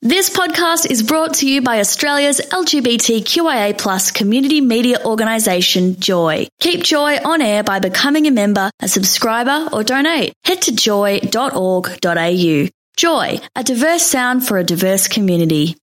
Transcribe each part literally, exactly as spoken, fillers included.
This podcast is brought to you by Australia's L G B T Q I A plus community media organisation, Joy. Keep Joy on air by becoming a member, a subscriber or donate. Head to joy dot org dot a u. Joy, a diverse sound for a diverse community.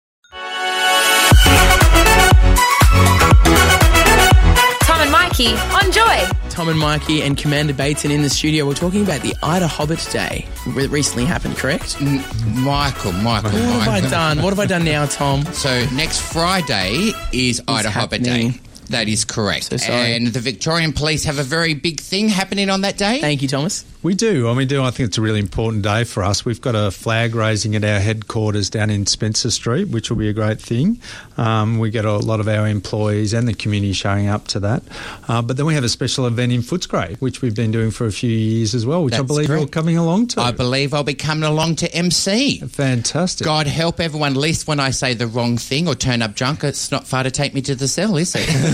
Tom and Mikey on Joy. Tom and Mikey and Commander Bateson in the studio. We're talking about the Ida Hobbit Day. It recently happened, correct? N- Michael, Michael, What Michael. have I done? What have I done now, Tom? So next Friday is Ida Hobbit happening. Day. That is correct. So sorry. And the Victorian Police have a very big thing happening on that day. Thank you, Thomas. We do. I mean, do. I think it's a really important day for us. We've got a flag raising at our headquarters down in Spencer Street, which will be a great thing. Um, we get a lot of our employees and the community showing up to that. Uh, but then we have a special event in Footscray, which we've been doing for a few years as well, which That's I believe correct. you're coming along to. I believe I'll be coming along to M C. Fantastic. God help everyone, at least when I say the wrong thing or turn up drunk, it's not far to take me to the cell, is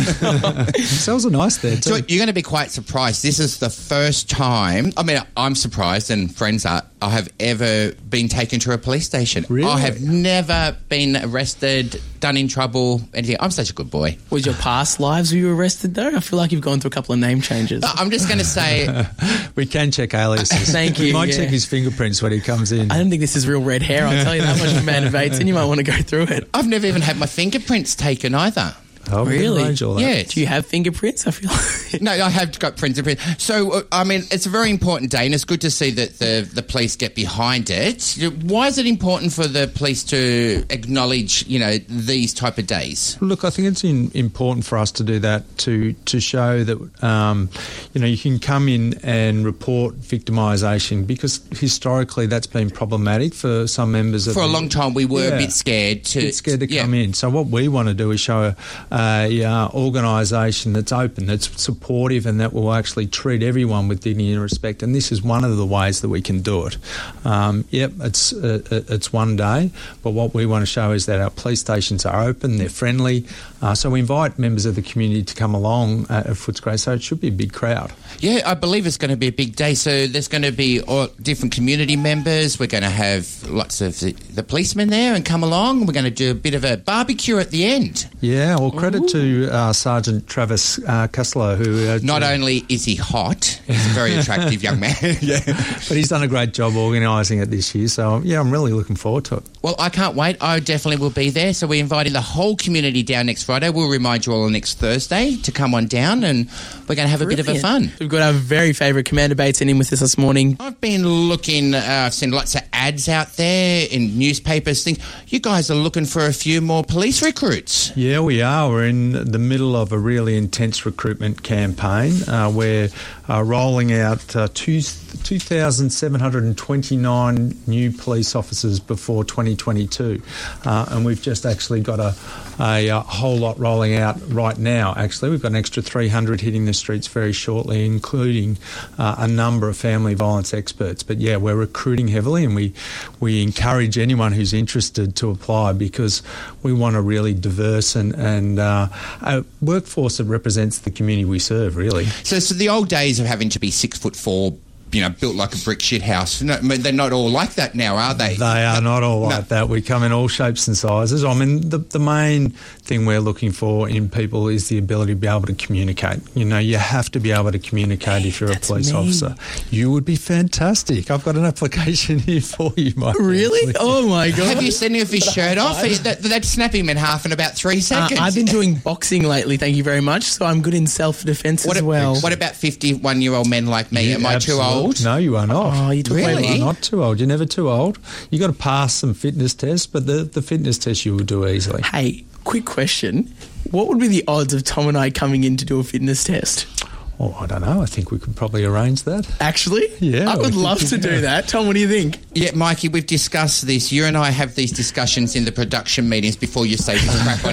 it? Cells are nice there too. So you're going to be quite surprised. This is the first time, I mean, I'm surprised and friends are, I have ever been taken to a police station. Really? I have never been arrested, done in trouble, anything. I'm such a good boy. Was your past lives were you arrested though? I feel like you've gone through a couple of name changes. I'm just going to say... We can check aliases. Thank you, We might yeah. check his fingerprints when he comes in. I don't think this is real red hair. I'll tell you that much, Commander Bateson. You might want to go through it. I've never even had my fingerprints taken either. Oh, we can Really? arrange all that. Yeah. Do you have fingerprints? I feel like... No, I have got prints and prints. So, uh, I mean, it's a very important day, and it's good to see that the, the police get behind it. Why is it important for the police to acknowledge, you know, these type of days? Look, I think it's in, important for us to do that to to show that, um, you know, you can come in and report victimisation because historically that's been problematic for some members of For a the- long time, we were Yeah. a bit scared to... a bit scared to yeah. come in. So what we want to do is show a, a uh, organisation that's open, that's supportive, and that will actually treat everyone with dignity and respect. And this is one of the ways that we can do it. Um, yep, it's uh, it's one day, but what we want to show is that our police stations are open, they're friendly. Uh, so we invite members of the community to come along uh, at Footscray. So it should be a big crowd. Yeah, I believe it's going to be a big day. So there's going to be all different community members. We're going to have lots of the, the policemen there and come along. We're going to do a bit of a barbecue at the end. Yeah, well, credit Ooh. to uh, Sergeant Travis uh, Kessler, who... Uh, Not only is he hot, he's a very attractive young man. Yeah. But he's done a great job organising it this year. So, yeah, I'm really looking forward to it. Well, I can't wait. I definitely will be there. So we're inviting the whole community down next Friday. We'll remind you all next Thursday to come on down, and we're going to have a bit of a Brilliant. fun. We've got our very favourite Commander Bateson in with us this morning. I've been looking, uh, I've seen lots of ads out there in newspapers, things. You guys are looking for a few more police recruits. Yeah, we are. We're in the middle of a really intense recruitment campaign. Uh, we're uh, rolling out uh, two, two thousand seven hundred twenty-nine new police officers before twenty twenty-two. Uh, and we've just actually got a, a, a whole lot rolling out right now, actually. We've got an extra three hundred hitting the streets very shortly, including uh, a number of family violence experts. But, yeah, we're recruiting heavily, and we, we encourage anyone who's interested to apply because we want a really diverse and, and uh, a workforce that represents the community we serve, really. So, so the old days of having to be six foot four, you know, built like a brick shit house, no, I mean, they're not all like that now, are they? They are not all like No. that. We come in all shapes and sizes. I mean, the, the main thing we're looking for in people is the ability to be able to communicate. You know, you have to be able to communicate if you're a That's police me. officer. You would be fantastic. I've got an application here for you, Mike. Really? Oh, my God. Have you seen him with his shirt off? He- that, that'd snap him in half in about three Uh, seconds. I've been doing boxing lately, thank you very much, so I'm good in self-defence what as a- well. What about fifty-one-year-old men like me? You Am I too absolute- old? No, you are not. Oh, you took Really? my You're not too old. You're never too old. You got to pass some fitness tests, but the, the fitness test you will do easily. Hey, quick question. What would be the odds of Tom and I coming in to do a fitness test? Oh, I don't know. I think we could probably arrange that. Actually? Yeah, I we would could love do to do that. that. Tom, what do you think? Yeah, Mikey, we've discussed this. You and I have these discussions in the production meetings before you say this crap on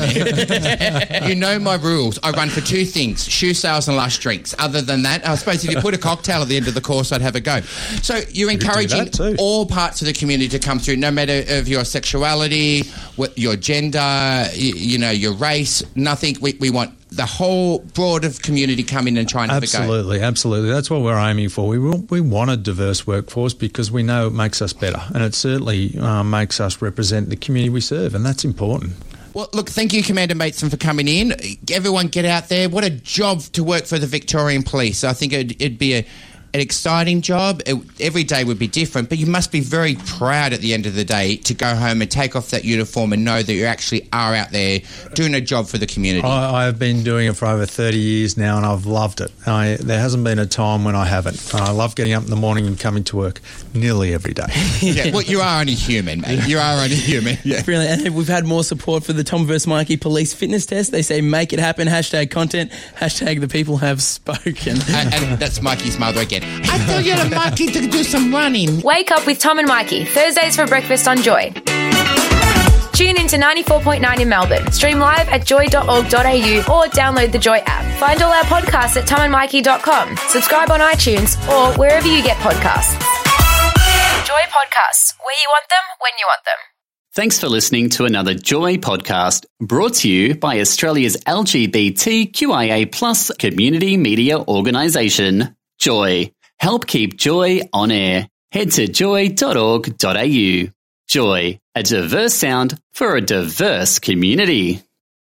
air. You know my rules. I run for two things, shoe sales and lush drinks. Other than that, I suppose if you put a cocktail at the end of the course, I'd have a go. So you're could do encouraging that too. all parts of the community to come through, no matter of your sexuality, what, your gender, you, you know, your race, nothing. We, we want the whole broader community come in and try and have a go. Absolutely, absolutely. That's what we're aiming for. We will, we want a diverse workforce because we know it makes us better, and it certainly uh, makes us represent the community we serve, and that's important. Well, look, thank you, Commander Mateson, for coming in. Everyone get out there. What a job to work for the Victorian Police. I think it'd, it'd be a, an exciting job. It, every day would be different, but you must be very proud at the end of the day to go home and take off that uniform and know that you actually are out there doing a job for the community. I, I've been doing it for over thirty years now, and I've loved it. I, there hasn't been a time when I haven't. I love getting up in the morning and coming to work nearly every day. Yeah, well, you are only human, mate. You are only human. Yeah. Brilliant. And we've had more support for the Tom versus Mikey police fitness test. They say make it happen, hashtag content, hashtag the people have spoken. And, and that's Mikey's mother again. I thought you had a Mikey to do some running. Wake up with Tom and Mikey, Thursdays for breakfast on Joy. Tune in to ninety-four point nine in Melbourne. Stream live at joy dot org dot a u or download the Joy app. Find all our podcasts at tom and mikey dot com. Subscribe on iTunes or wherever you get podcasts. Joy Podcasts, where you want them, when you want them. Thanks for listening to another Joy podcast brought to you by Australia's L G B T Q I A plus community media organisation, Joy. Help keep Joy on air. Head to joy dot org dot a u. Joy, a diverse sound for a diverse community.